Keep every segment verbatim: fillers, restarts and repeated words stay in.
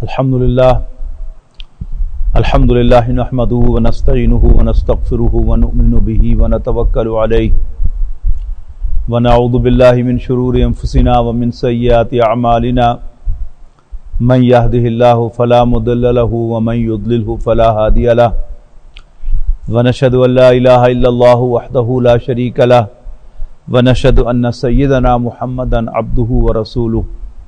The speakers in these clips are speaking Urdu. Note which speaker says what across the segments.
Speaker 1: الحمدللہ الحمدللہ نحمدہ ونستعینہ ونستغفرہ ونؤمن بہ ونتوکل علیہ ونعوذ باللہ من شرور انفسنا ومن سیئات اعمالنا من یہدہ اللہ فلا مضل له ومن یضللہ فلا ہادی له ونشهد ان لا الہ الا اللہ وحدہ لا شریک له ونشهد ان سیدنا محمدا عبدہ ورسولہ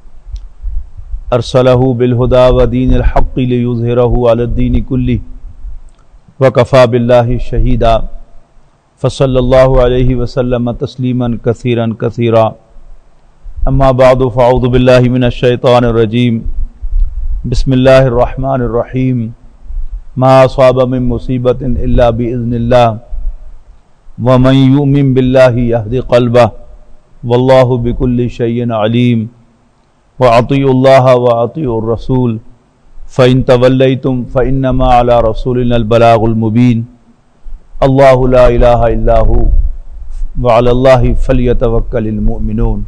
Speaker 1: ارسلہ بالہدی ودین الحق لیظہرہ علی الدین کلہ وکفی باللہ شہیدا فصلی اللہ علیہ وسلم تسلیما کثیرا کثیرا اما بعد فاعوذ باللہ من الشیطان الرجیم بسم اللہ الرحمن الرحیم ما اصاب من مصیبت الا باذن اللہ ومن یؤمن باللہ یہد قلبہ واللہ بکل شیء علیم وَأَطِيعُوا اللَّهَ وَأَطِيعُوا الرَّسُولَ فَإِن تَوَلَّيْتُمْ فَإِنَّمَا عَلَى رَسُولِنَا الْبَلَاغُ الْمُبِينُ اللَّهُ لَا إِلَٰهَ إِلَّا هُوَ وَعَلَى اللَّهِ فَلْيَتَوَكَّلِ الْمُؤْمِنُونَ۔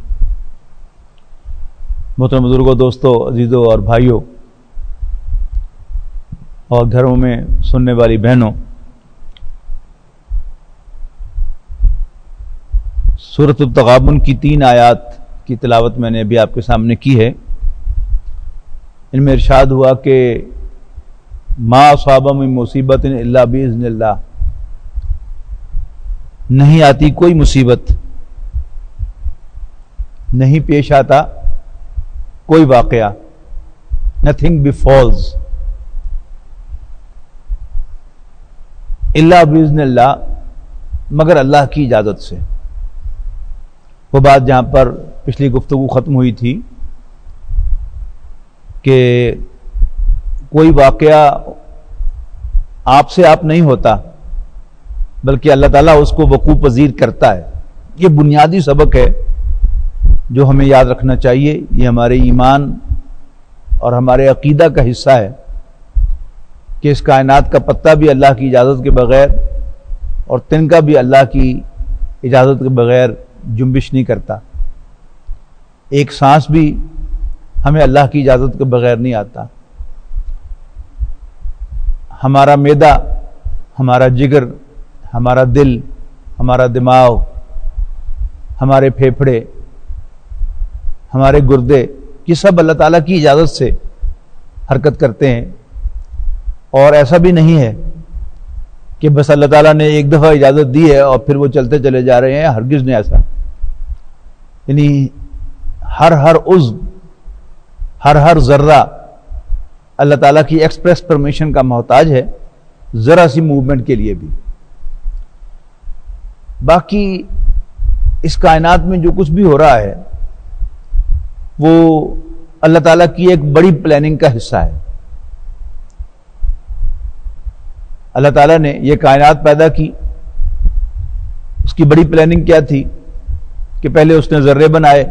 Speaker 1: محترم بزرگوں، دوستوں، عزیزوں اور بھائیوں اور گھروں میں سننے والی بہنوں، سورۃ التغابن کی تین آیات کی تلاوت میں نے ابھی آپ کے سامنے کی ہے۔ ان میں ارشاد ہوا کہ ما اصاب من مصیبت الا باذن اللہ، نہیں آتی کوئی مصیبت، نہیں پیش آتا کوئی واقعہ، nothing befalls الا باذن اللہ، مگر اللہ کی اجازت سے۔ وہ بات جہاں پر پچھلی گفتگو ختم ہوئی تھی کہ کوئی واقعہ آپ سے آپ نہیں ہوتا بلکہ اللہ تعالیٰ اس کو وقوع پذیر کرتا ہے۔ یہ بنیادی سبق ہے جو ہمیں یاد رکھنا چاہیے۔ یہ ہمارے ایمان اور ہمارے عقیدہ کا حصہ ہے کہ اس کائنات کا پتہ بھی اللہ کی اجازت کے بغیر اور تنکا بھی اللہ کی اجازت کے بغیر جنبش نہیں کرتا۔ ایک سانس بھی ہمیں اللہ کی اجازت کے بغیر نہیں آتا۔ ہمارا معدہ، ہمارا جگر، ہمارا دل، ہمارا دماغ، ہمارے پھیپھڑے، ہمارے گردے، یہ سب اللہ تعالیٰ کی اجازت سے حرکت کرتے ہیں۔ اور ایسا بھی نہیں ہے کہ بس اللہ تعالیٰ نے ایک دفعہ اجازت دی ہے اور پھر وہ چلتے چلے جا رہے ہیں، ہرگز نہیں ایسا۔ یعنی ہر ہر عضو، ہر ہر ذرہ اللہ تعالیٰ کی ایکسپریس پرمیشن کا محتاج ہے، ذرا سی موومنٹ کے لیے بھی۔ باقی اس کائنات میں جو کچھ بھی ہو رہا ہے وہ اللہ تعالیٰ کی ایک بڑی پلاننگ کا حصہ ہے۔ اللہ تعالیٰ نے یہ کائنات پیدا کی، اس کی بڑی پلاننگ کیا تھی کہ پہلے اس نے ذرے بنائے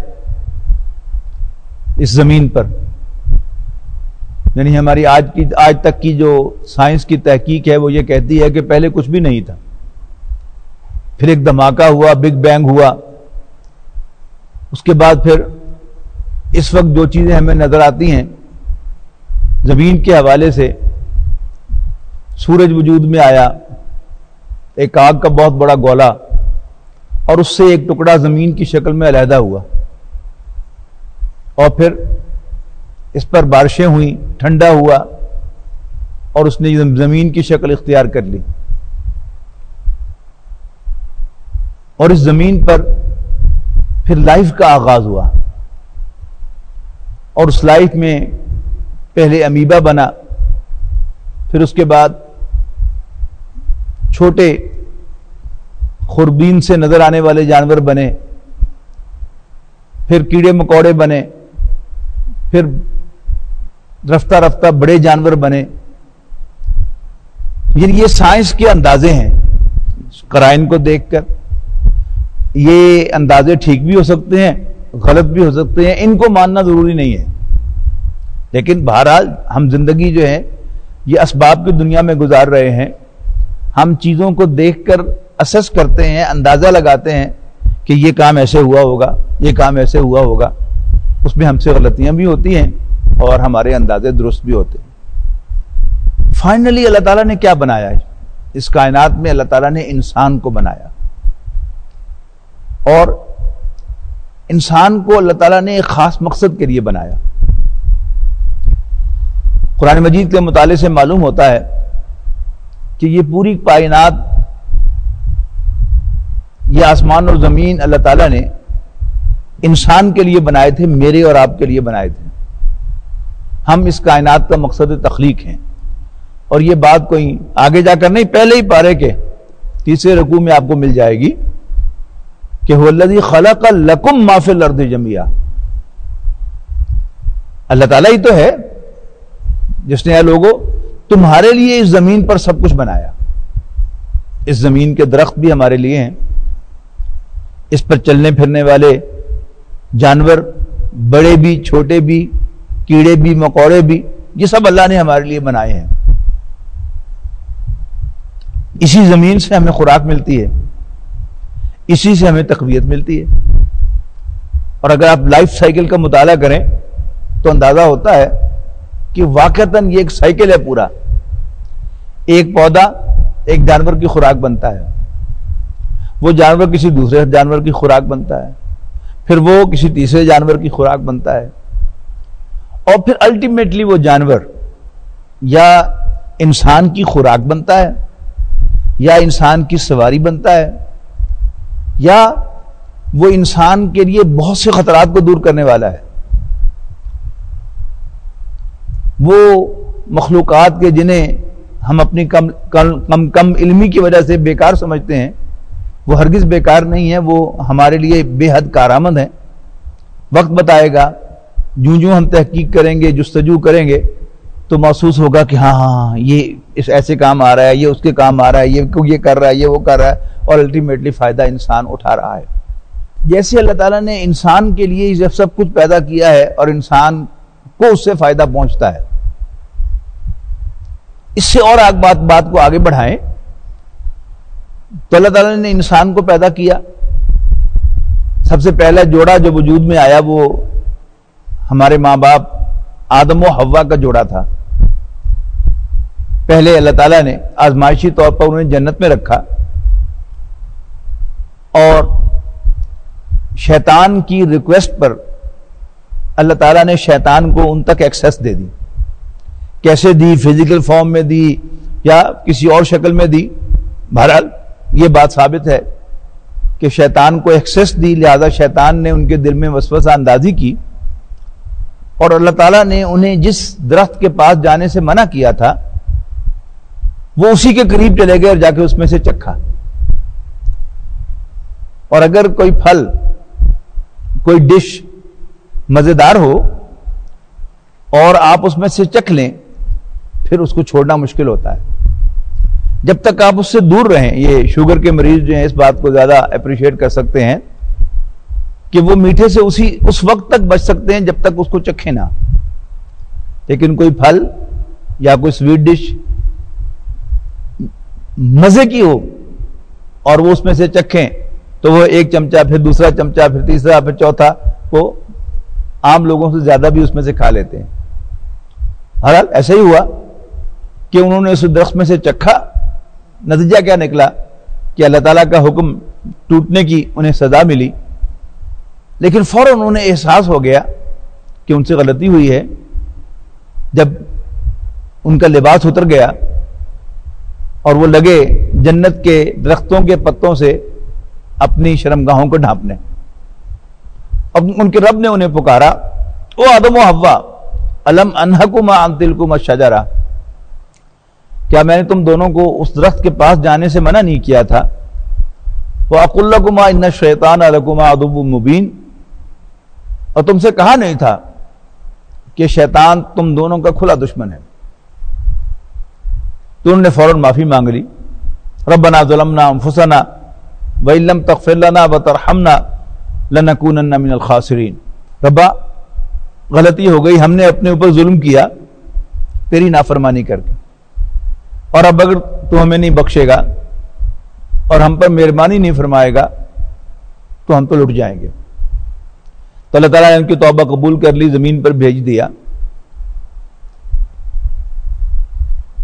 Speaker 1: اس زمین پر۔ یعنی ہماری آج کی آج تک کی جو سائنس کی تحقیق ہے وہ یہ کہتی ہے کہ پہلے کچھ بھی نہیں تھا، پھر ایک دھماکہ ہوا، بگ بینگ ہوا، اس کے بعد پھر اس وقت جو چیزیں ہمیں نظر آتی ہیں زمین کے حوالے سے، سورج وجود میں آیا، ایک آگ کا بہت بڑا گولا، اور اس سے ایک ٹکڑا زمین کی شکل میں علیحدہ ہوا، اور پھر اس پر بارشیں ہوئیں، ٹھنڈا ہوا، اور اس نے زمین کی شکل اختیار کر لی۔ اور اس زمین پر پھر لائف کا آغاز ہوا، اور اس لائف میں پہلے امیبا بنا، پھر اس کے بعد چھوٹے خوربین سے نظر آنے والے جانور بنے، پھر کیڑے مکوڑے بنے، پھر رفتہ رفتہ بڑے جانور بنے۔ یہ سائنس کے اندازے ہیں، قرائن کو دیکھ کر یہ اندازے ٹھیک بھی ہو سکتے ہیں، غلط بھی ہو سکتے ہیں، ان کو ماننا ضروری نہیں ہے، لیکن بہرحال ہم زندگی جو ہے یہ اسباب کی دنیا میں گزار رہے ہیں۔ ہم چیزوں کو دیکھ کر اسس کرتے ہیں، اندازہ لگاتے ہیں کہ یہ کام ایسے ہوا ہوگا، یہ کام ایسے ہوا ہوگا، اس میں ہم سے غلطیاں بھی ہوتی ہیں، اور ہمارے اندازے درست بھی ہوتے ہیں۔ فائنلی اللہ تعالیٰ نے کیا بنایا ہے؟ اس کائنات میں اللہ تعالیٰ نے انسان کو بنایا، اور انسان کو اللہ تعالیٰ نے ایک خاص مقصد کے لیے بنایا۔ قرآن مجید کے مطالعے سے معلوم ہوتا ہے کہ یہ پوری کائنات، یہ آسمان اور زمین اللہ تعالیٰ نے انسان کے لیے بنائے تھے، میرے اور آپ کے لیے بنائے تھے۔ ہم اس کائنات کا مقصد تخلیق ہیں، اور یہ بات کوئی آگے جا کر نہیں، پہلے ہی پارے کے تیسرے رکوع میں آپ کو مل جائے گی کہ هو الذی خلق لکم ما فی الارض جميعا۔ اللہ تعالیٰ ہی تو ہے جس نے اے لوگوں تمہارے لیے اس زمین پر سب کچھ بنایا۔ اس زمین کے درخت بھی ہمارے لیے ہیں، اس پر چلنے پھرنے والے جانور، بڑے بھی چھوٹے بھی، کیڑے بھی مکوڑے بھی، یہ سب اللہ نے ہمارے لیے بنائے ہیں۔ اسی زمین سے ہمیں خوراک ملتی ہے، اسی سے ہمیں تقویت ملتی ہے۔ اور اگر آپ لائف سائیکل کا مطالعہ کریں تو اندازہ ہوتا ہے کہ واقعتاً یہ ایک سائیکل ہے پورا۔ ایک پودا ایک جانور کی خوراک بنتا ہے، وہ جانور کسی دوسرے جانور کی خوراک بنتا ہے، پھر وہ کسی تیسرے جانور کی خوراک بنتا ہے، اور پھر الٹیمیٹلی وہ جانور یا انسان کی خوراک بنتا ہے، یا انسان کی سواری بنتا ہے، یا وہ انسان کے لیے بہت سے خطرات کو دور کرنے والا ہے۔ وہ مخلوقات کے جنہیں ہم اپنی کم کم کم علمی کی وجہ سے بیکار سمجھتے ہیں، وہ ہرگز بیکار نہیں ہے، وہ ہمارے لیے بے حد کارآمد ہیں۔ وقت بتائے گا، جوں جوں ہم تحقیق کریں گے، جستجو کریں گے، تو محسوس ہوگا کہ ہاں ہاں یہ اس ایسے کام آ رہا ہے، یہ اس کے کام آ رہا ہے، یہ یہ کر رہا ہے، یہ وہ کر رہا ہے، اور الٹیمیٹلی فائدہ انسان اٹھا رہا ہے۔ جیسے اللہ تعالیٰ نے انسان کے لیے جب سب کچھ پیدا کیا ہے اور انسان کو اس سے فائدہ پہنچتا ہے، اس سے اور آگ بات بات کو آگے بڑھائیں تو اللہ تعالیٰ نے انسان کو پیدا کیا۔ سب سے پہلا جوڑا جو وجود میں آیا وہ ہمارے ماں باپ آدم و حوا کا جوڑا تھا۔ پہلے اللہ تعالیٰ نے آزمائشی طور پر انہیں جنت میں رکھا، اور شیطان کی ریکویسٹ پر اللہ تعالیٰ نے شیطان کو ان تک ایکسیس دے دی۔ کیسے دی؟ فزیکل فارم میں دی یا کسی اور شکل میں دی، بہرحال یہ بات ثابت ہے کہ شیطان کو ایکسیس دی، لہذا شیطان نے ان کے دل میں وسوسہ اندازی کی، اور اللہ تعالیٰ نے انہیں جس درخت کے پاس جانے سے منع کیا تھا وہ اسی کے قریب چلے گئے اور جا کے اس میں سے چکھا۔ اور اگر کوئی پھل، کوئی ڈش مزیدار ہو اور آپ اس میں سے چکھ لیں، پھر اس کو چھوڑنا مشکل ہوتا ہے۔ جب تک آپ اس سے دور رہیں، یہ شوگر کے مریض جو ہیں اس بات کو زیادہ اپریشیٹ کر سکتے ہیں کہ وہ میٹھے سے اسی اس وقت تک بچ سکتے ہیں جب تک اس کو چکھیں نہ، لیکن کوئی پھل یا کوئی سویٹ ڈش مزے کی ہو اور وہ اس میں سے چکھیں تو وہ ایک چمچہ، پھر دوسرا چمچہ، پھر تیسرا، پھر چوتھا، وہ عام لوگوں سے زیادہ بھی اس میں سے کھا لیتے ہیں۔ بہرحال ایسا ہی ہوا کہ انہوں نے اس درخت میں سے چکھا، نتیجہ کیا نکلا کہ اللہ تعالیٰ کا حکم ٹوٹنے کی انہیں سزا ملی، لیکن فوراً انہوں نے احساس ہو گیا کہ ان سے غلطی ہوئی ہے۔ جب ان کا لباس اتر گیا اور وہ لگے جنت کے درختوں کے پتوں سے اپنی شرمگاہوں کو ڈھانپنے، اب ان کے رب نے انہیں پکارا، او آدم و حوا الم انہکما عن تلکما الشجرہ، کیا میں نے تم دونوں کو اس درخت کے پاس جانے سے منع نہیں کیا تھا؟ وَأَقُلْ لَكُمَا إِنَّ الشَّيْطَانَ لَكُمَا عَدُوٌّ مُبِينٌ، اور تم سے کہا نہیں تھا کہ شیطان تم دونوں کا کھلا دشمن ہے؟ تو انہوں نے فوراً معافی مانگ لی، ربنا ظلمنا انفسنا وَإِن لَّمْ تَغْفِرْ لَنَا وَتَرْحَمْنَا لَنَكُونَنَّ مِنَ الْخَاسِرِينَ، ربا غلطی ہو گئی، ہم نے اپنے اوپر ظلم کیا تیری نافرمانی کر کے، اور اب اگر تو ہمیں نہیں بخشے گا اور ہم پر مہربانی نہیں فرمائے گا تو ہم تو لٹ جائیں گے۔ تو اللہ تعالیٰ نے ان کی توبہ قبول کر لی، زمین پر بھیج دیا،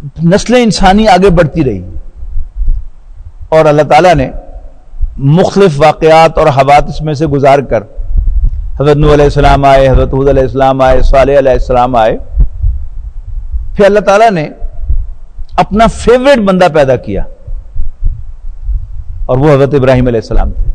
Speaker 1: نسل انسانی آگے بڑھتی رہی اور اللہ تعالیٰ نے مختلف واقعات اور حوادث میں سے گزار کر حضرت نوح علیہ السلام آئے، حضرت ہود علیہ السلام آئے، صالح علیہ السلام آئے، پھر اللہ تعالیٰ نے اپنا فیوریٹ بندہ پیدا کیا اور وہ حضرت ابراہیم علیہ السلام تھے۔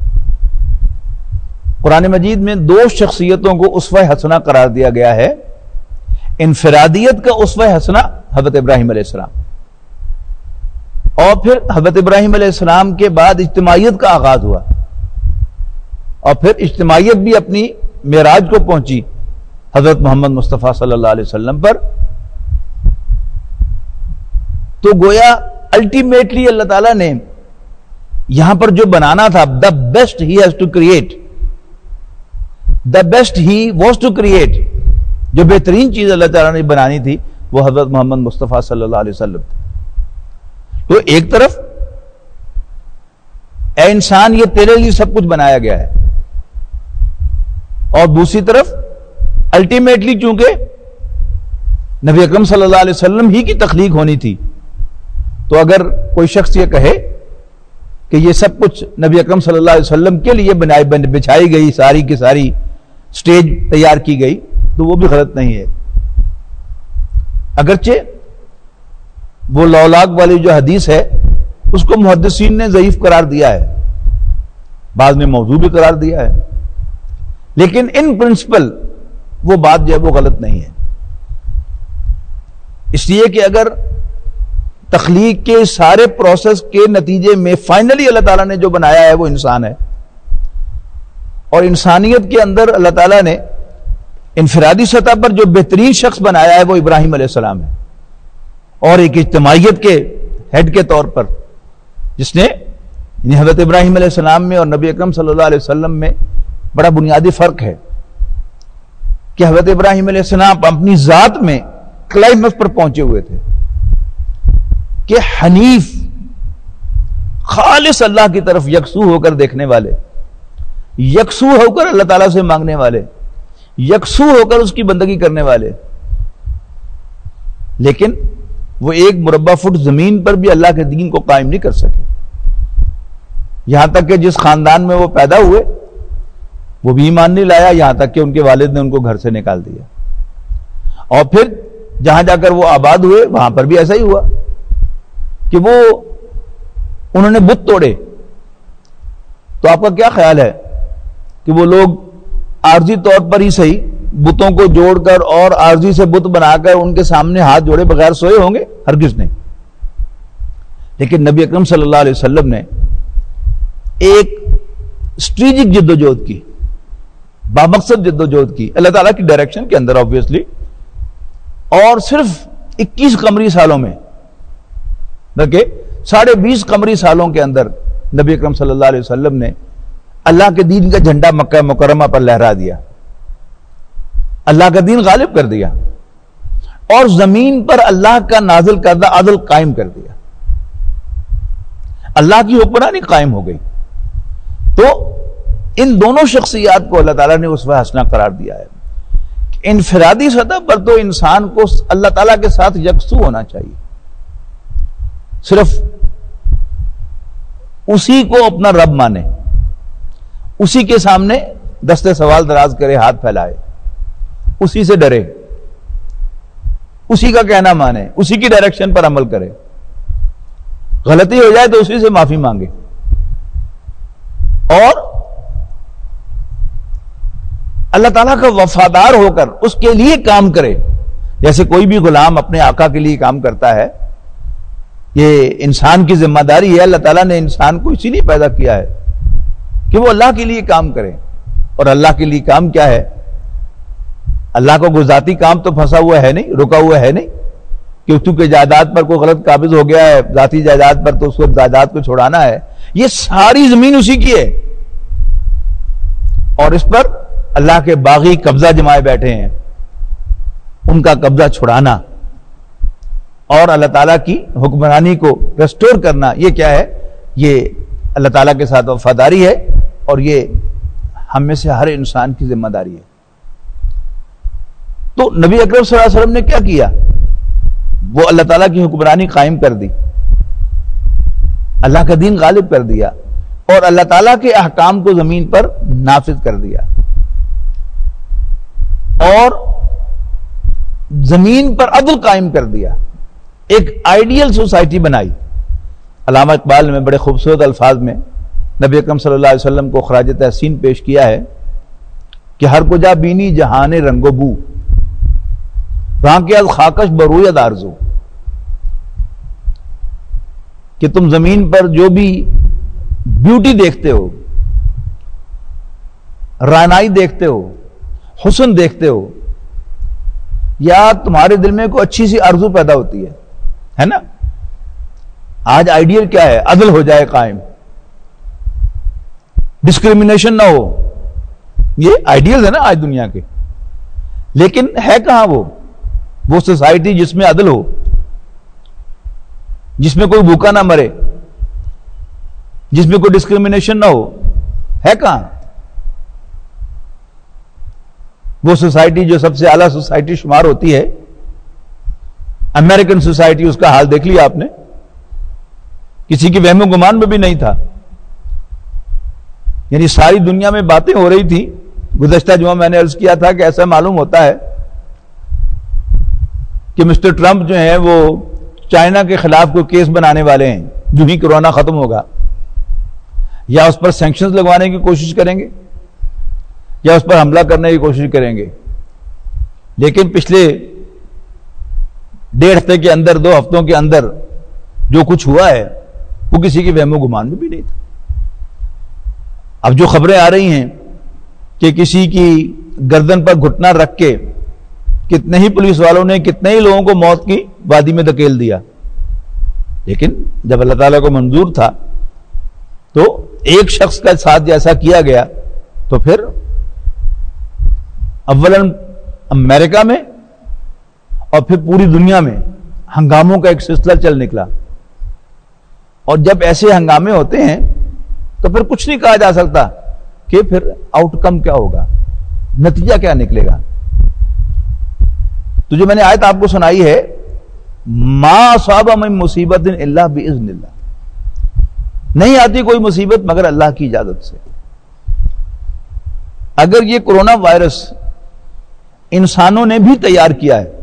Speaker 1: قرآن مجید میں دو شخصیتوں کو اسوہ حسنہ قرار دیا گیا ہے۔ انفرادیت کا اسوہ حسنہ حضرت ابراہیم علیہ السلام، اور پھر حضرت ابراہیم علیہ السلام کے بعد اجتماعیت کا آغاز ہوا، اور پھر اجتماعیت بھی اپنی معراج کو پہنچی حضرت محمد مصطفیٰ صلی اللہ علیہ وسلم پر۔ تو گویا الٹیمیٹلی اللہ تعالیٰ نے یہاں پر جو بنانا تھا، the best he has to create, the best he was to create, جو بہترین چیز اللہ تعالیٰ نے بنانی تھی وہ حضرت محمد مصطفیٰ صلی اللہ علیہ وسلم تھے۔ تو ایک طرف اے انسان یہ تیرے لیے سب کچھ بنایا گیا ہے، اور دوسری طرف الٹیمیٹلی چونکہ نبی اکرم صلی اللہ علیہ وسلم ہی کی تخلیق ہونی تھی، تو اگر کوئی شخص یہ کہے کہ یہ سب کچھ نبی اکرم صلی اللہ علیہ وسلم کے لیے بنائی بچھائی گئی ساری کی ساری سٹیج تیار کی گئی، تو وہ بھی غلط نہیں ہے۔ اگرچہ وہ لولاک والی جو حدیث ہے اس کو محدثین نے ضعیف قرار دیا ہے، بعض نے موضوع بھی قرار دیا ہے، لیکن ان پرنسپل وہ بات جو ہے وہ غلط نہیں ہے، اس لیے کہ اگر تخلیق کے سارے پروسیس کے نتیجے میں فائنلی اللہ تعالیٰ نے جو بنایا ہے وہ انسان ہے، اور انسانیت کے اندر اللہ تعالیٰ نے انفرادی سطح پر جو بہترین شخص بنایا ہے وہ ابراہیم علیہ السلام ہے، اور ایک اجتماعیت کے ہیڈ کے طور پر جس نے یعنی حضرت ابراہیم علیہ السلام میں اور نبی اکرم صلی اللہ علیہ وسلم میں بڑا بنیادی فرق ہے کہ حضرت ابراہیم علیہ السلام اپنی ذات میں کلائمیکس پر پہنچے ہوئے تھے کہ حنیف، خالص اللہ کی طرف یکسو ہو کر دیکھنے والے، یکسو ہو کر اللہ تعالیٰ سے مانگنے والے، یکسو ہو کر اس کی بندگی کرنے والے، لیکن وہ ایک مربع فٹ زمین پر بھی اللہ کے دین کو قائم نہیں کر سکے، یہاں تک کہ جس خاندان میں وہ پیدا ہوئے وہ بھی ایمان نہیں لایا، یہاں تک کہ ان کے والد نے ان کو گھر سے نکال دیا، اور پھر جہاں جا کر وہ آباد ہوئے وہاں پر بھی ایسا ہی ہوا کہ وہ انہوں نے بت توڑے۔ تو آپ کا کیا خیال ہے کہ وہ لوگ عارضی طور پر ہی صحیح بتوں کو جوڑ کر اور عارضی سے بت بنا کر ان کے سامنے ہاتھ جوڑے بغیر سوئے ہوں گے؟ ہرگز نہیں۔ لیکن نبی اکرم صلی اللہ علیہ وسلم نے ایک اسٹریٹجک جد و جہد کی، بامقصد جد و جہد کی اللہ تعالیٰ کی ڈائریکشن کے اندر آبویسلی، اور صرف اکیس قمری سالوں میں بلکہ ساڑھے بیس قمری سالوں کے اندر نبی اکرم صلی اللہ علیہ وسلم نے اللہ کے دین کا جھنڈا مکہ مکرمہ پر لہرا دیا، اللہ کا دین غالب کر دیا، اور زمین پر اللہ کا نازل کردہ عدل قائم کر دیا، اللہ کی حکمرانی قائم ہو گئی۔ تو ان دونوں شخصیات کو اللہ تعالیٰ نے اسوہ حسنہ قرار دیا ہے۔ انفرادی سطح پر تو انسان کو اللہ تعالیٰ کے ساتھ یکسو ہونا چاہیے، صرف اسی کو اپنا رب مانے، اسی کے سامنے دستے سوال دراز کرے، ہاتھ پھیلائے، اسی سے ڈرے، اسی کا کہنا مانے، اسی کی ڈائریکشن پر عمل کرے، غلطی ہو جائے تو اسی سے معافی مانگے، اور اللہ تعالیٰ کا وفادار ہو کر اس کے لیے کام کرے، جیسے کوئی بھی غلام اپنے آقا کے لیے کام کرتا ہے۔ یہ انسان کی ذمہ داری ہے، اللہ تعالیٰ نے انسان کو اسی لیے پیدا کیا ہے کہ وہ اللہ کے لیے کام کرے، اور اللہ کے لیے کام کیا ہے؟ اللہ کو کوئی ذاتی کام تو پھنسا ہوا ہے نہیں، رکا ہوا ہے نہیں کہ چونکہ جائیداد پر کوئی غلط قابض ہو گیا ہے ذاتی جائیداد پر تو اس کو جائیداد کو چھوڑانا ہے، یہ ساری زمین اسی کی ہے، اور اس پر اللہ کے باغی قبضہ جمائے بیٹھے ہیں، ان کا قبضہ چھڑانا اور اللہ تعالیٰ کی حکمرانی کو ریسٹور کرنا، یہ کیا ہے؟ یہ اللہ تعالیٰ کے ساتھ وفاداری ہے، اور یہ ہم میں سے ہر انسان کی ذمہ داری ہے۔ تو نبی اکرم صلی اللہ علیہ وسلم نے کیا کیا؟ وہ اللہ تعالیٰ کی حکمرانی قائم کر دی، اللہ کا دین غالب کر دیا اور اللہ تعالیٰ کے احکام کو زمین پر نافذ کر دیا اور زمین پر عدل قائم کر دیا، ایک آئیڈیل سوسائٹی بنائی۔ علامہ اقبال نے بڑے خوبصورت الفاظ میں نبی اکرم صلی اللہ علیہ وسلم کو خراج تحسین پیش کیا ہے کہ ہر کجا بینی جہان رنگ و بو، وہاں کے از خاکش بروید آرزو، کہ تم زمین پر جو بھی بیوٹی دیکھتے ہو، رانائی دیکھتے ہو، حسن دیکھتے ہو، یا تمہارے دل میں کوئی اچھی سی آرزو پیدا ہوتی ہے ہے نا، آج آئیڈیل کیا ہے؟ عدل ہو جائے قائم، ڈسکریمنیشن نہ ہو، یہ آئیڈیل ہے نا آج دنیا کے، لیکن ہے کہاں وہ وہ سوسائٹی جس میں عدل ہو، جس میں کوئی بھوکا نہ مرے، جس میں کوئی ڈسکریمنیشن نہ ہو، ہے کہاں وہ سوسائٹی جو سب سے اعلیٰ سوسائٹی شمار ہوتی ہے؟ امریکن سوسائٹی، اس کا حال دیکھ لیا آپ نے، کسی کی وہم و گمان میں بھی نہیں تھا، یعنی ساری دنیا میں باتیں ہو رہی تھی۔ گزشتہ جمعہ میں نے عرض کیا تھا کہ ایسا معلوم ہوتا ہے کہ مسٹر ٹرمپ جو ہیں وہ چائنا کے خلاف کوئی کیس بنانے والے ہیں، جو ہی کورونا ختم ہوگا، یا اس پر سینکشنز لگوانے کی کوشش کریں گے یا اس پر حملہ کرنے کی کوشش کریں گے۔ لیکن پچھلے ڈیڑھ ہفتے کے اندر، دو ہفتوں کے اندر جو کچھ ہوا ہے وہ کسی کے وہم و گمان میں بھی نہیں تھا۔ اب جو خبریں آ رہی ہیں کہ کسی کی گردن پر گھٹنا رکھ کے کتنے ہی پولیس والوں نے کتنے ہی لوگوں کو موت کی وادی میں دھکیل دیا، لیکن جب اللہ تعالیٰ کو منظور تھا تو ایک شخص کا ساتھ جیسا کیا گیا تو پھر اولاً امریکہ میں اور پھر پوری دنیا میں ہنگاموں کا ایک سلسلہ چل نکلا، اور جب ایسے ہنگامے ہوتے ہیں تو پھر کچھ نہیں کہا جا سکتا کہ پھر آؤٹ کم کیا ہوگا، نتیجہ کیا نکلے گا۔ تو جو میں نے آیت آپ کو سنائی ہے، ما اصاب من مصیبت الا باذن اللہ، نہیں آتی کوئی مصیبت مگر اللہ کی اجازت سے۔ اگر یہ کورونا وائرس انسانوں نے بھی تیار کیا ہے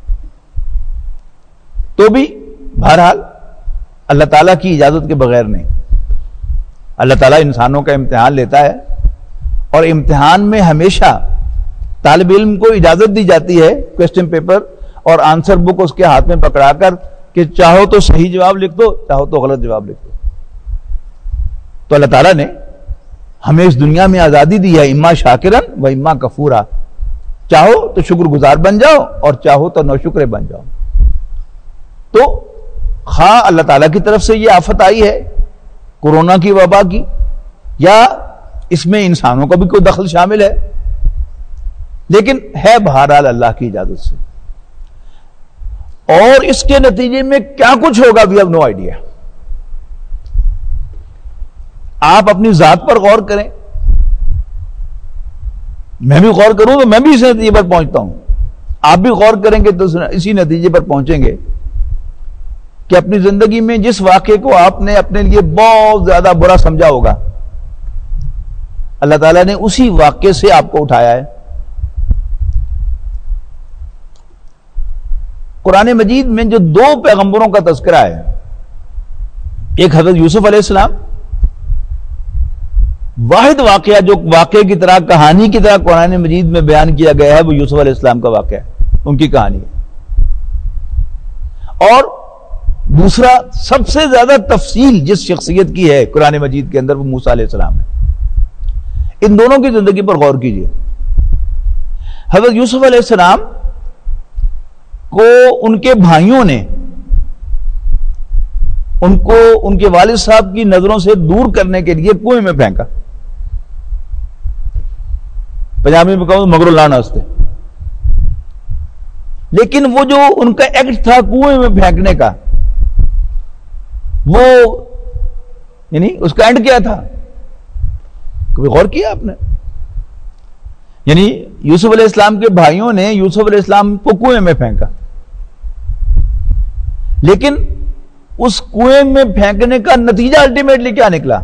Speaker 1: تو بھی بہرحال اللہ تعالیٰ کی اجازت کے بغیر نہیں۔ اللہ تعالیٰ انسانوں کا امتحان لیتا ہے، اور امتحان میں ہمیشہ طالب علم کو اجازت دی جاتی ہے کوسچن پیپر اور آنسر بک اس کے ہاتھ میں پکڑا کر کہ چاہو تو صحیح جواب لکھ دو، چاہو تو غلط جواب لکھ دو۔ تو اللہ تعالیٰ نے ہمیں اس دنیا میں آزادی دی ہے، اما شاکرن و اما کفورا، چاہو تو شکر گزار بن جاؤ اور چاہو تو نوشکر بن جاؤ۔ تو خواہ اللہ تعالیٰ کی طرف سے یہ آفت آئی ہے کورونا کی وبا کی، یا اس میں انسانوں کا بھی کوئی دخل شامل ہے، لیکن ہے بہرحال اللہ کی اجازت سے، اور اس کے نتیجے میں کیا کچھ ہوگا وی ہیو نو آئیڈیا۔ آپ اپنی ذات پر غور کریں، میں بھی غور کروں تو میں بھی اس نتیجے پر پہنچتا ہوں، آپ بھی غور کریں گے تو اسی نتیجے پر پہنچیں گے کہ اپنی زندگی میں جس واقعے کو آپ نے اپنے لیے بہت زیادہ برا سمجھا ہوگا، اللہ تعالیٰ نے اسی واقعے سے آپ کو اٹھایا ہے۔ قرآن مجید میں جو دو پیغمبروں کا تذکرہ ہے، ایک حضرت یوسف علیہ السلام، واحد واقعہ جو واقعے کی طرح، کہانی کی طرح قرآن مجید میں بیان کیا گیا ہے وہ یوسف علیہ السلام کا واقعہ ہے، ان کی کہانی ہے۔ اور دوسرا سب سے زیادہ تفصیل جس شخصیت کی ہے قرآن مجید کے اندر وہ موسیٰ علیہ السلام ہے۔ ان دونوں کی زندگی پر غور کیجئے۔ حضرت یوسف علیہ السلام کو ان کے بھائیوں نے ان کو ان کے والد صاحب کی نظروں سے دور کرنے کے لیے کنویں میں پھینکا، پنجابی میں کہوں مگرو لانا ہستے، لیکن وہ جو ان کا ایکٹ تھا کنویں میں پھینکنے کا، وہ یعنی اس کا اینڈ کیا تھا؟ کبھی غور کیا آپ نے؟ یعنی یوسف علیہ السلام کے بھائیوں نے یوسف علیہ السلام کو کنویں میں پھینکا، لیکن اس کنویں میں پھینکنے کا نتیجہ الٹیمیٹلی کیا نکلا؟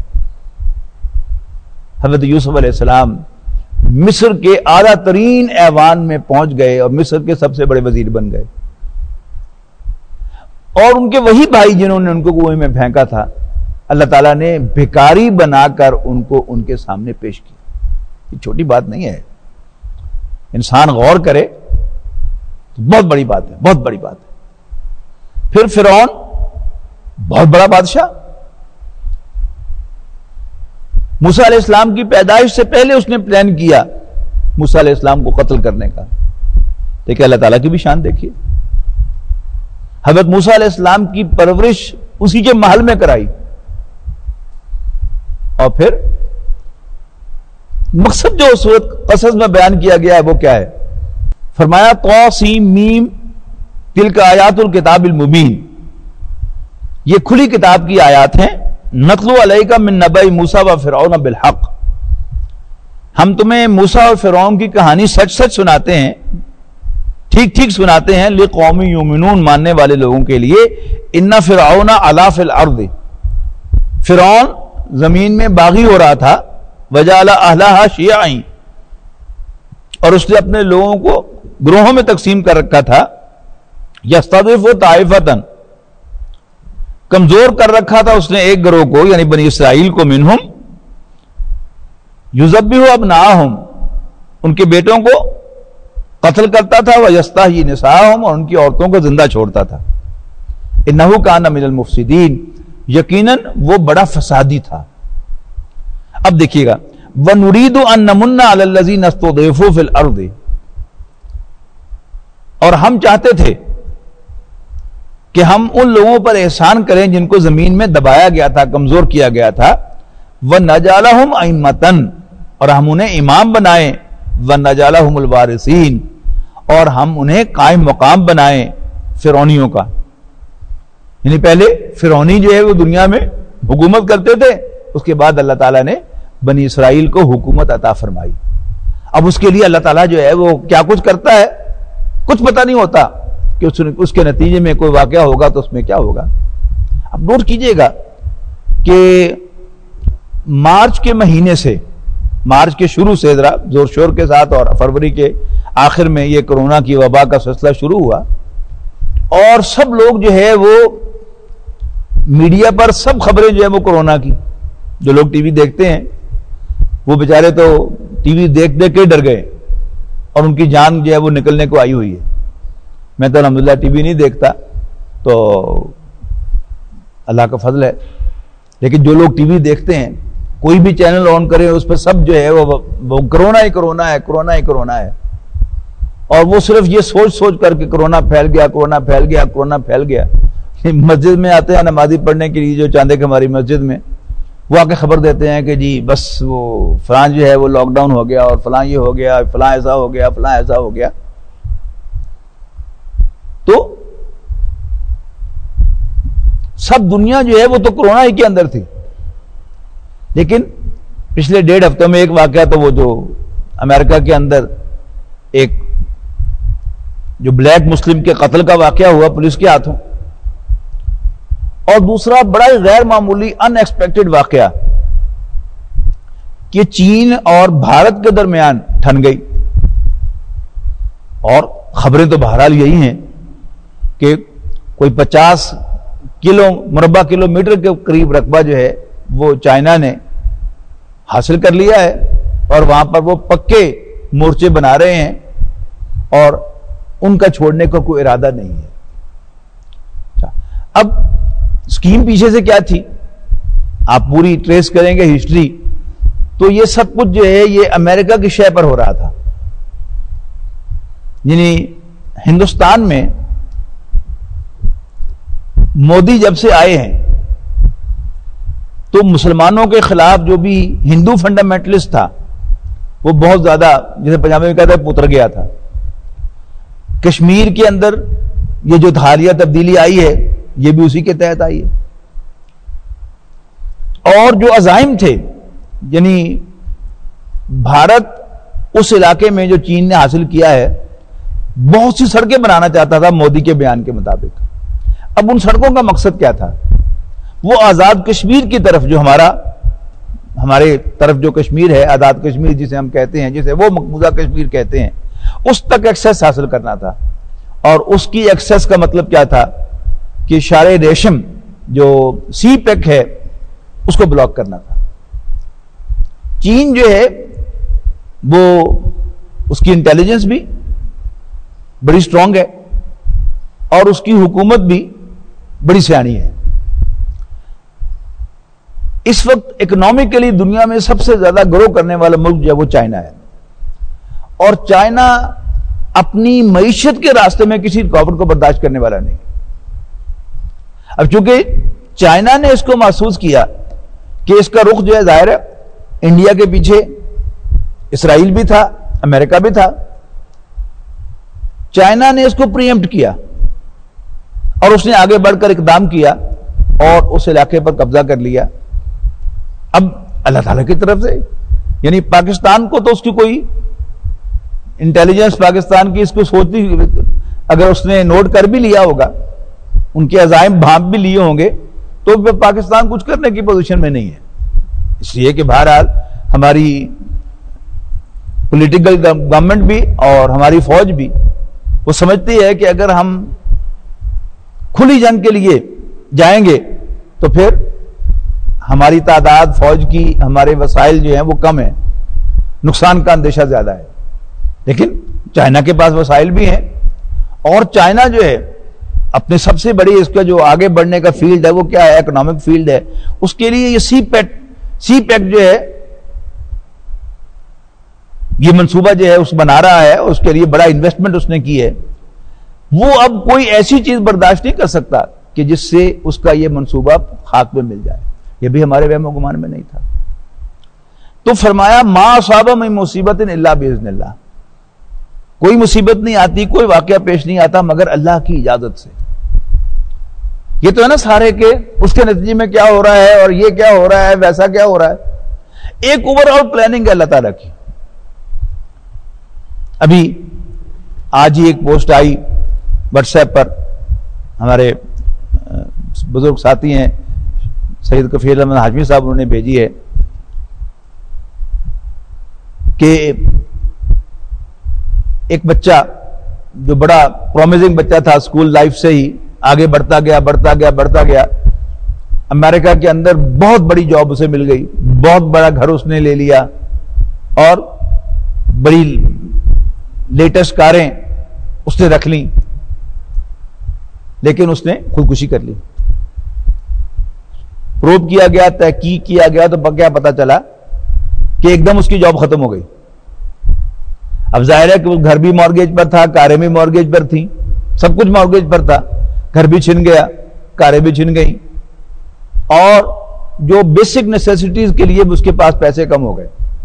Speaker 1: حضرت یوسف علیہ السلام مصر کے اعلیٰ ترین ایوان میں پہنچ گئے اور مصر کے سب سے بڑے وزیر بن گئے، اور ان کے وہی بھائی جنہوں نے ان کو کنویں میں پھینکا تھا، اللہ تعالیٰ نے بھکاری بنا کر ان کو ان کے سامنے پیش کیا۔ یہ چھوٹی بات نہیں ہے، انسان غور کرے تو بہت بڑی بات ہے، بہت بڑی بات ہے۔ پھر فرعون بہت بڑا بادشاہ، موسیٰ علیہ السلام کی پیدائش سے پہلے اس نے پلان کیا موسیٰ علیہ السلام کو قتل کرنے کا، لیکن اللہ تعالیٰ کی بھی شان دیکھیے، حضرت موسیٰ علیہ السلام کی پرورش اسی کے محل میں کرائی، اور پھر مقصد جو سورۃ قصص میں بیان کیا گیا ہے وہ کیا ہے؟ فرمایا طاسیم میم تلک آیات الکتاب المبین، یہ کھلی کتاب کی آیات ہیں، نتلو علیک من نبأ موسیٰ و فرعون بالحق، ہم تمہیں موسیٰ اور فرعون کی کہانی سچ سچ سناتے ہیں، ٹھیک ٹھیک سناتے ہیں، لقوم یؤمنون ماننے والے لوگوں کے لیے۔ ان فرعون علا فی الارض، فرعون زمین میں باغی ہو رہا تھا، وجعل اہلہا شیعا، اور اس نے اپنے لوگوں کو گروہوں میں تقسیم کر رکھا تھا، یستضعف طائفۃ، کمزور کر رکھا تھا اس نے ایک گروہ کو یعنی بنی اسرائیل کو، منہم یذبح ابناءہم، ان کے بیٹوں کو قتل کرتا تھا، ویستحیی نساءہم، اور ان کی عورتوں کو زندہ چھوڑتا تھا، انہ کان من المفسدین، یقیناً وہ بڑا فسادی تھا۔ اب دیکھیے گا، وَنُرِيدُ أَن نَّمُنَّ عَلَى الَّذِينَ اسْتُضْعِفُوا فِي الْأَرْضِ، اور ہم چاہتے تھے کہ ہم ان لوگوں پر احسان کریں جن کو زمین میں دبایا گیا تھا، کمزور کیا گیا تھا، وَنَجْعَلَهُمْ أَئِمَّةً، اور ہم انہیں امام بنائیں، وَنَجْعَلَهُمُ الْوَارِثِينَ، اور ہم انہیں قائم مقام بنائیں فرعونیوں کا، یعنی پہلے فرعونی جو ہے وہ دنیا میں حکومت کرتے تھے، اس کے بعد اللہ تعالیٰ نے بنی اسرائیل کو حکومت عطا فرمائی۔ اب اس کے لیے اللہ تعالیٰ جو ہے وہ کیا کچھ کرتا ہے کچھ پتہ نہیں ہوتا کہ اس کے نتیجے میں کوئی واقعہ ہوگا تو اس میں کیا ہوگا۔ اب نوٹ کیجئے گا کہ مارچ کے مہینے سے، مارچ کے شروع سے ذرا زور شور کے ساتھ، اور فروری کے آخر میں یہ کرونا کی وبا کا سلسلہ شروع ہوا، اور سب لوگ جو ہے وہ میڈیا پر سب خبریں جو ہے وہ کرونا کی، جو لوگ ٹی وی دیکھتے ہیں وہ بیچارے تو ٹی وی دیکھ دیکھ کے ڈر گئے، اور ان کی جان جو ہے وہ نکلنے کو آئی ہوئی ہے۔ میں تو الحمدللہ ٹی وی نہیں دیکھتا، تو اللہ کا فضل ہے، لیکن جو لوگ ٹی وی دیکھتے ہیں کوئی بھی چینل آن کرے اس پہ سب جو ہے وہ کرونا ہی کرونا ہے، کرونا ہی کرونا ہے، اور وہ صرف یہ سوچ سوچ کر کے کرونا پھیل گیا، کرونا پھیل گیا، کرونا پھیل گیا۔ مسجد میں آتے ہیں نمازی پڑھنے کے لیے جو چاندے کے ہماری مسجد میں، وہ آ کے خبر دیتے ہیں کہ جی بس وہ فلاں جو ہے وہ لاک ڈاؤن ہو گیا، اور فلاں یہ ہو گیا، فلاں ایسا ہو گیا، فلاں ایسا ہو گیا۔ تو سب دنیا جو ہے وہ تو کرونا ہی کے اندر تھی، لیکن پچھلے ڈیڑھ ہفتوں میں ایک واقعہ تو وہ جو امریکہ کے اندر ایک جو بلیک مسلم کے قتل کا واقعہ ہوا پولیس کے ہاتھوں، اور دوسرا بڑا ہی غیر معمولی ان ایکسپیکٹڈ واقعہ کہ چین اور بھارت کے درمیان ٹھن گئی، اور خبریں تو بہرحال یہی ہیں کہ کوئی پچاس کلو مربع کلو میٹر کے قریب رقبہ جو ہے وہ چائنا نے حاصل کر لیا ہے، اور وہاں پر وہ پکے مورچے بنا رہے ہیں، اور ان کا چھوڑنے کا کوئی ارادہ نہیں ہے۔ اب اسکیم پیچھے سے کیا تھی آپ پوری ٹریس کریں گے ہسٹری، تو یہ سب کچھ جو ہے یہ امریکہ کی شے پر ہو رہا تھا، یعنی ہندوستان میں مودی جب سے آئے ہیں تو مسلمانوں کے خلاف جو بھی ہندو فنڈامنٹلسٹ تھا وہ بہت زیادہ، جیسے پنجابی میں کہتے ہیں، پتر گیا تھا۔ کشمیر کے اندر یہ جو دھاریہ تبدیلی آئی ہے یہ بھی اسی کے تحت آئی ہے، اور جو عزائم تھے، یعنی بھارت اس علاقے میں جو چین نے حاصل کیا ہے، بہت سی سڑکیں بنانا چاہتا تھا مودی کے بیان کے مطابق۔ اب ان سڑکوں کا مقصد کیا تھا؟ وہ آزاد کشمیر کی طرف، جو ہمارا ہمارے طرف جو کشمیر ہے، آزاد کشمیر جسے ہم کہتے ہیں، جسے وہ مقبوضہ کشمیر کہتے ہیں، اس تک ایکسیس حاصل کرنا تھا. اور اس کی ایکسیس کا مطلب کیا تھا کہ شار ریشم جو سی پیک ہے اس کو بلاک کرنا تھا. چین جو ہے وہ اس کی انٹیلیجنس بھی بڑی سٹرونگ ہے اور اس کی حکومت بھی بڑی سیانی ہے. اس وقت اکنامکلی دنیا میں سب سے زیادہ گرو کرنے والا ملک جو ہے وہ چائنا ہے، اور چائنا اپنی معیشت کے راستے میں کسی رکاوٹ کو برداشت کرنے والا نہیں. اب چونکہ چائنا نے اس کو محسوس کیا کہ اس کا رخ جو ہے ظاہر ہے انڈیا کے پیچھے اسرائیل بھی تھا، امریکہ بھی تھا، چائنا نے اس کو پریمپٹ کیا اور اس نے آگے بڑھ کر اقدام کیا اور اس علاقے پر قبضہ کر لیا. اب اللہ تعالیٰ کی طرف سے یعنی پاکستان کو تو اس کی کوئی انٹیلیجنس پاکستان کی اس کو سوچتی، اگر اس نے نوٹ کر بھی لیا ہوگا، ان کے عزائم بھانپ بھی لیے ہوں گے، تو پاکستان کچھ کرنے کی پوزیشن میں نہیں ہے. اس لیے کہ بہرحال ہماری پولیٹیکل گورنمنٹ بھی اور ہماری فوج بھی وہ سمجھتی ہے کہ اگر ہم کھلی جنگ کے لیے جائیں گے تو پھر ہماری تعداد فوج کی، ہمارے وسائل جو ہیں وہ کم ہیں، نقصان کا اندیشہ زیادہ ہے. لیکن چائنا کے پاس وسائل بھی ہیں، اور چائنا جو ہے اپنے سب سے بڑی اس کا جو آگے بڑھنے کا فیلڈ ہے وہ کیا ہے؟ اکنامک فیلڈ ہے. اس کے لیے یہ سی پیک سی پیک جو ہے یہ منصوبہ جو ہے اس بنا رہا ہے، اس کے لیے بڑا انویسٹمنٹ اس نے کی ہے. وہ اب کوئی ایسی چیز برداشت نہیں کر سکتا کہ جس سے اس کا یہ منصوبہ خاک میں مل جائے. یہ بھی ہمارے وہم و گمان میں نہیں تھا. تو فرمایا ما اصاب من مصیبت الا باذن اللہ، کوئی مصیبت نہیں آتی، کوئی واقعہ پیش نہیں آتا مگر اللہ کی اجازت سے. یہ تو ہے نا سارے کے اس کے نتیجے میں کیا ہو رہا ہے اور یہ کیا ہو رہا ہے، ویسا کیا ہو رہا ہے. ایک اوور آل پلاننگ ہے اللہ تعالیٰ کی. ابھی آج ہی ایک پوسٹ آئی واٹس ایپ پر، ہمارے بزرگ ساتھی ہیں سید کفیل احمد ہاشمی صاحب، انہوں نے بھیجی ہے کہ ایک بچہ جو بڑا پرومزنگ بچہ تھا، اسکول لائف سے ہی آگے بڑھتا گیا بڑھتا گیا بڑھتا گیا امریکہ کے اندر بہت بڑی جاب اسے مل گئی، بہت بڑا گھر اس نے لے لیا اور بڑی لیٹسٹ کاریں اس نے رکھ لیں، لیکن اس نے خودکشی کر لی. پروب کیا گیا، تحقیق کیا گیا تو کیا پتا چلا کہ ایک دم اس کی جاب ختم ہو گئی. اب ظاہر ہے کہ گھر بھی مارگیج پر تھا، کاریں بھی مارگیج پر تھیں، سب کچھ مارگیج پر تھا، گھر بھی چھن گیا، کاریں بھی چھن گئیں، اور جو بیسک نیسیسٹیز کے لیے اس کے پاس پیسے کم ہو گئے.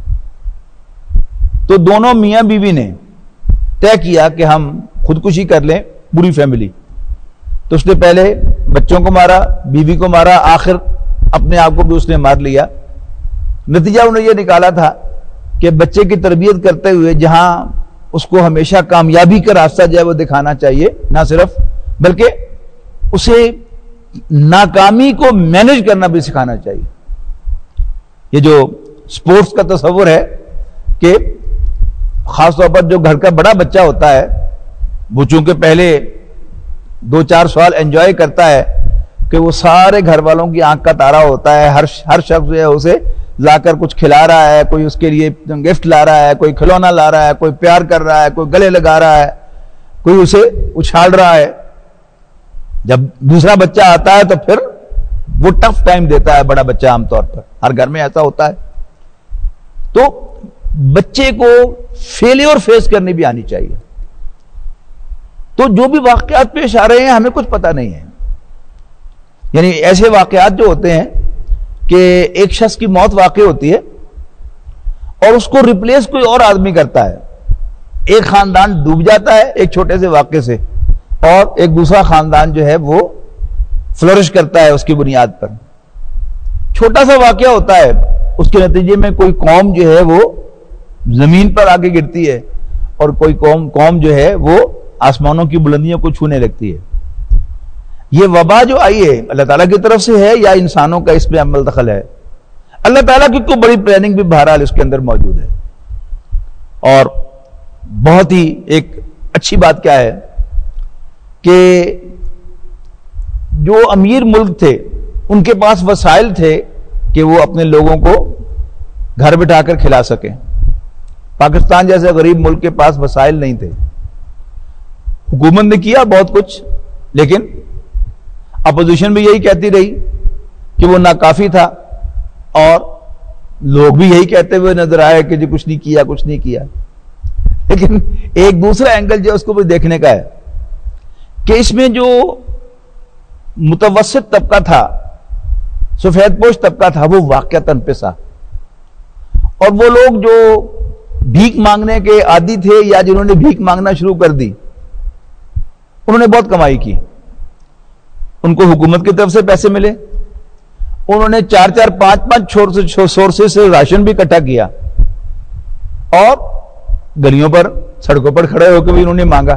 Speaker 1: تو دونوں میاں بیوی نے طے کیا کہ ہم خودکشی کر لیں پوری فیملی. تو اس نے پہلے بچوں کو مارا، بیوی کو مارا، آخر اپنے آپ کو بھی اس نے مار لیا. نتیجہ انہوں نے یہ نکالا تھا کہ بچے کی تربیت کرتے ہوئے جہاں اس کو ہمیشہ کامیابی کا راستہ جو ہے وہ دکھانا چاہیے، نہ صرف بلکہ اسے ناکامی کو مینج کرنا بھی سکھانا چاہیے. یہ جو سپورٹس کا تصور ہے کہ خاص طور پر جو گھر کا بڑا بچہ ہوتا ہے وہ چونکہ پہلے دو چار سال انجوائے کرتا ہے کہ وہ سارے گھر والوں کی آنکھ کا تارا ہوتا ہے، ہر ہر شخص جو ہے اسے لا کر کچھ کھلا رہا ہے، کوئی اس کے لیے گفٹ لا رہا ہے، کوئی کھلونا لا رہا ہے، کوئی پیار کر رہا ہے، کوئی گلے لگا رہا ہے، کوئی اسے اچھال رہا ہے. جب دوسرا بچہ آتا ہے تو پھر وہ ٹف ٹائم دیتا ہے بڑا بچہ، عام طور پر ہر گھر میں ایسا ہوتا ہے. تو بچے کو فیلیور فیس کرنی بھی آنی چاہیے. تو جو بھی واقعات پیش آ رہے ہیں ہمیں کچھ پتہ نہیں ہے، یعنی ایسے واقعات جو ہوتے ہیں کہ ایک شخص کی موت واقع ہوتی ہے اور اس کو ریپلیس کوئی اور آدمی کرتا ہے. ایک خاندان ڈوب جاتا ہے ایک چھوٹے سے واقعے سے، اور ایک دوسرا خاندان جو ہے وہ فلورش کرتا ہے اس کی بنیاد پر. چھوٹا سا واقعہ ہوتا ہے، اس کے نتیجے میں کوئی قوم جو ہے وہ زمین پر آ کے گرتی ہے اور کوئی قوم قوم جو ہے وہ آسمانوں کی بلندیوں کو چھونے لگتی ہے. یہ وبا جو آئی ہے اللہ تعالیٰ کی طرف سے ہے یا انسانوں کا اس میں عمل دخل ہے؟ اللہ تعالیٰ کی کوئی بڑی پلاننگ بھی بہرحال اس کے اندر موجود ہے. اور بہت ہی ایک اچھی بات کیا ہے کہ جو امیر ملک تھے ان کے پاس وسائل تھے کہ وہ اپنے لوگوں کو گھر بٹھا کر کھلا سکیں. پاکستان جیسے غریب ملک کے پاس وسائل نہیں تھے. حکومت نے کیا بہت کچھ، لیکن اپوزیشن بھی یہی کہتی رہی کہ وہ ناکافی تھا، اور لوگ بھی یہی کہتے ہوئے نظر آئے کہ جی کچھ نہیں کیا کچھ نہیں کیا. لیکن ایک دوسرا اینگل جو اس کو بھی دیکھنے کا ہے کہ اس میں جو متوسط طبقہ تھا، سفید پوش طبقہ تھا، وہ واقعتاً پسا. اور وہ لوگ جو بھیک مانگنے کے عادی تھے یا جنہوں نے بھیک مانگنا شروع کر دی، انہوں نے بہت کمائی کی. ان کو حکومت کی طرف سے پیسے ملے، انہوں نے چار چار پانچ پانچ سورسز سے راشن بھی اکٹھا کیا، اور گلیوں پر سڑکوں پر کھڑے ہو کے بھی انہوں نے مانگا.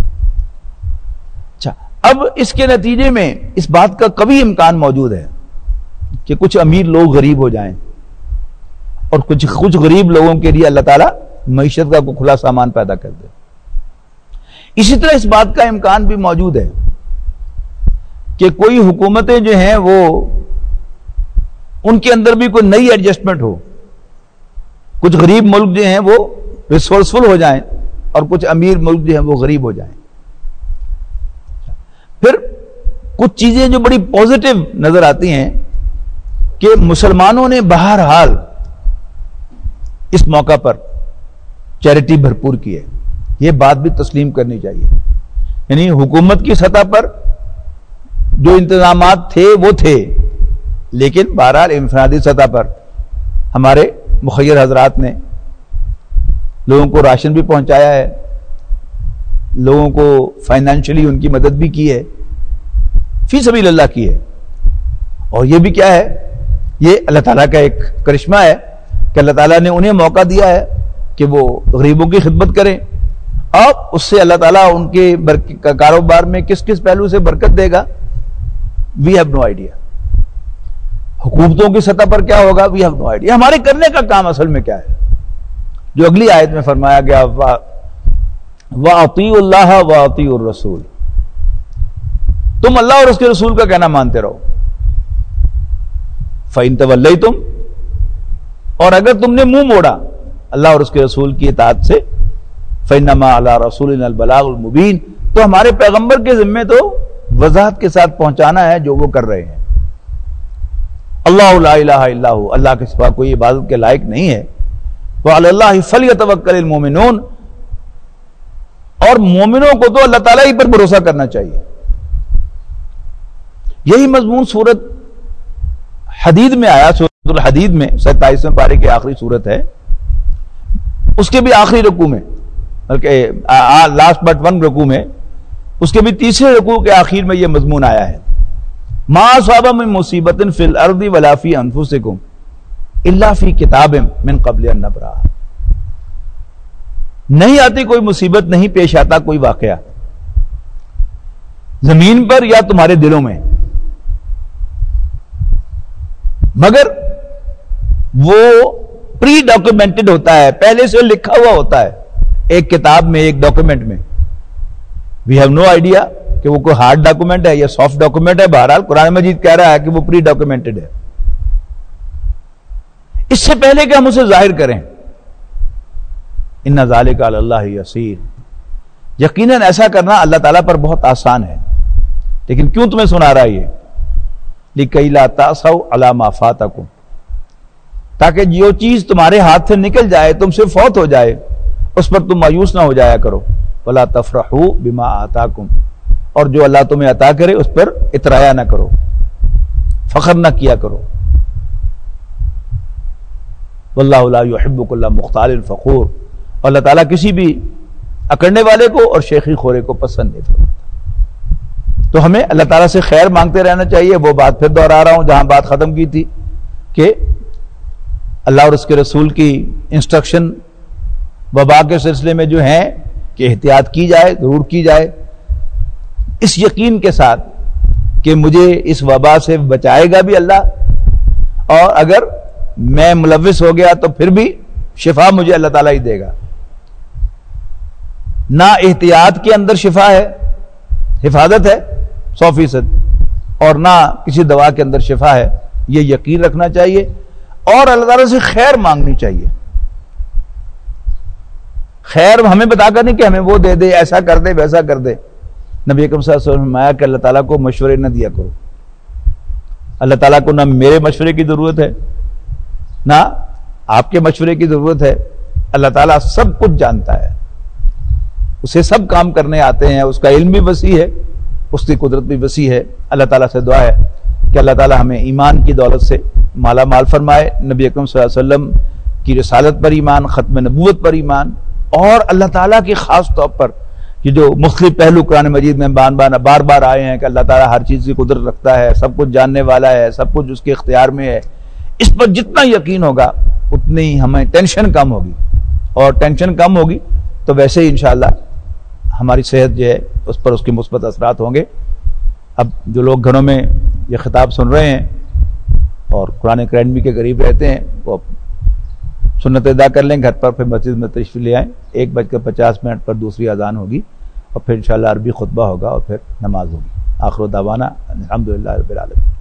Speaker 1: اچھا، اب اس کے نتیجے میں اس بات کا کبھی امکان موجود ہے کہ کچھ امیر لوگ غریب ہو جائیں اور کچھ کچھ غریب لوگوں کے لیے اللہ تعالیٰ معیشت کا کوئی کھلا سامان پیدا کر دے. اسی طرح اس بات کا امکان بھی موجود ہے کہ کوئی حکومتیں جو ہیں وہ ان کے اندر بھی کوئی نئی ایڈجسٹمنٹ ہو. کچھ غریب ملک جو ہیں وہ ریسورسفل ہو جائیں اور کچھ امیر ملک جو ہیں وہ غریب ہو جائیں. پھر کچھ چیزیں جو بڑی پازیٹو نظر آتی ہیں کہ مسلمانوں نے بہرحال اس موقع پر چیریٹی بھرپور کی ہے. یہ بات بھی تسلیم کرنی چاہیے. یعنی حکومت کی سطح پر جو انتظامات تھے وہ تھے، لیکن بہرحال انفرادی سطح پر ہمارے مخیر حضرات نے لوگوں کو راشن بھی پہنچایا ہے، لوگوں کو فائنینشلی ان کی مدد بھی کی ہے، فی سبیل اللہ کی ہے. اور یہ بھی کیا ہے، یہ اللہ تعالیٰ کا ایک کرشمہ ہے کہ اللہ تعالیٰ نے انہیں موقع دیا ہے کہ وہ غریبوں کی خدمت کریں، اور اس سے اللہ تعالیٰ ان کے کاروبار میں کس کس پہلو سے برکت دے گا وی ہیو نو آئیڈیا. حکومتوں کی سطح پر کیا ہوگا وی ہیو نو آئیڈیا. ہمارے کرنے کا کام اصل میں کیا ہے، جو اگلی آیت میں فرمایا گیا وَأَطِيعُوا اللَّهَ وَأَطِيعُوا الرَّسُولَ، تم اللہ اور اس کے رسول کا کہنا مانتے رہو. فَإِن تَوَلَّيْتُمْ، اور اگر تم نے منہ موڑا اللہ اور اس کے رسول کی اطاعت سے، فَإِنَّمَا عَلَىٰ رَسُولِنَا الْبَلَاغُ الْمُبِينُ، تو ہمارے پیغمبر کے ذمے تو وضاحت کے ساتھ پہنچانا ہے جو وہ کر رہے ہیں. اللہ لا الہ الا ہو، اللہ کے سوا کوئی عبادت کے لائق نہیں ہے. وعلی اللہ فلیتوکل المؤمنون، اور مومنوں کو تو اللہ تعالیٰ ہی پر بھروسہ کرنا چاہیے. یہی مضمون سورت حدید میں آیا. سورت الحدید میں ستائیسویں پارے کی آخری سورت ہے، اس کے بھی آخری رکوع میں، بلکہ لاسٹ بٹ ون رکوع میں، اس کے بھی تیسرے رکوع کے آخر میں یہ مضمون آیا ہے. ما اصاب من مصیبت فی الارض ولا فی انفسکم الا فی کتاب من قبل ان نبرأ، نہیں آتی کوئی مصیبت، نہیں پیش آتا کوئی واقعہ زمین پر یا تمہارے دلوں میں، مگر وہ پری ڈاکومنٹڈ ہوتا ہے، پہلے سے لکھا ہوا ہوتا ہے ایک کتاب میں، ایک ڈاکومنٹ میں. وی ہیو نو آئیڈیا کہ وہ کوئی ہارڈ ڈاکومنٹ ہے یا سافٹ ڈاکومنٹ ہے. بہرحال قرآن مجید کہہ رہا ہے کہ وہ پری ڈاکومنٹڈ ہے. اس سے پہلے کہ ہم اسے ظاہر کریں، ان ذالک علی اللہ یسیر، یقیناً ایسا کرنا اللہ تعالیٰ پر بہت آسان ہے. لیکن کیوں تمہیں سنا رہا ہے یہ؟ لِكَيْ لَا تَأْسَوْا عَلَى مَا فَاتَكُمْ، تاکہ جو چیز تمہارے ہاتھ سے نکل جائے، تم سے فوت ہو جائے، اس پر تم مایوس نہ ہو جایا کرو. وَلَا تَفْرَحُوا بِمَا آتَاكُمْ، اور جو اللہ تمہیں عطا کرے اس پر اترایا نہ کرو، فخر نہ کیا کرو. وَاللَّهُ لَا يُحِبُّ كُلَّ مُخْتَالٍ فَخُورٍ، اور اللہ تعالیٰ کسی بھی اکڑنے والے کو اور شیخی خورے کو پسند نہیں فرماتا. تو ہمیں اللہ تعالیٰ سے خیر مانگتے رہنا چاہیے. وہ بات پھر دوہرا رہا ہوں جہاں بات ختم کی تھی کہ اللہ اور اس کے رسول کی انسٹرکشن وبا کے سلسلے میں جو ہیں کہ احتیاط کی جائے، ضرور کی جائے، اس یقین کے ساتھ کہ مجھے اس وبا سے بچائے گا بھی اللہ، اور اگر میں ملوث ہو گیا تو پھر بھی شفا مجھے اللہ تعالیٰ ہی دے گا۔ نہ احتیاط کے اندر شفا ہے، حفاظت ہے سو فیصد، اور نہ کسی دوا کے اندر شفا ہے، یہ یقین رکھنا چاہیے اور اللہ تعالیٰ سے خیر مانگنی چاہیے۔ خیر ہمیں بتا کر نہیں کہ ہمیں وہ دے دے، ایسا کر دے ویسا کر دے۔ نبی اکرم صلی اللہ علیہ وسلم نے فرمایا کہ اللہ تعالیٰ کو مشورے نہ دیا کرو، اللہ تعالیٰ کو نہ میرے مشورے کی ضرورت ہے نہ آپ کے مشورے کی ضرورت ہے، اللہ تعالیٰ سب کچھ جانتا ہے، اسے سب کام کرنے آتے ہیں، اس کا علم بھی وسیع ہے، اس کی قدرت بھی وسیع ہے۔ اللہ تعالیٰ سے دعا ہے کہ اللہ تعالیٰ ہمیں ایمان کی دولت سے مالا مال فرمائے، نبی اکرم صلی اللہ علیہ وسلم کی رسالت پر ایمان، ختم نبوت پر ایمان، اور اللہ تعالیٰ کی خاص طور پر یہ جو مختلف پہلو قرآن مجید میں بار بار بار بار آئے ہیں کہ اللہ تعالیٰ ہر چیز کی قدرت رکھتا ہے، سب کچھ جاننے والا ہے، سب کچھ اس کے اختیار میں ہے، اس پر جتنا یقین ہوگا اتنی ہمیں ٹینشن کم ہوگی، اور ٹینشن کم ہوگی تو ویسے ہی انشاءاللہ ہماری صحت جو ہے اس پر اس کے مثبت اثرات ہوں گے۔ اب جو لوگ گھروں میں یہ خطاب سن رہے ہیں اور قرآن اکیڈمی کے قریب رہتے ہیں وہ سنت ادا کر لیں گھر پر، پھر مسجد میں تشریف لے آئیں، ایک بج کر پچاس منٹ پر دوسری اذان ہوگی اور پھر انشاءاللہ عربی خطبہ ہوگا اور پھر نماز ہوگی۔ آخر دعوانا الحمدللہ رب العالمین۔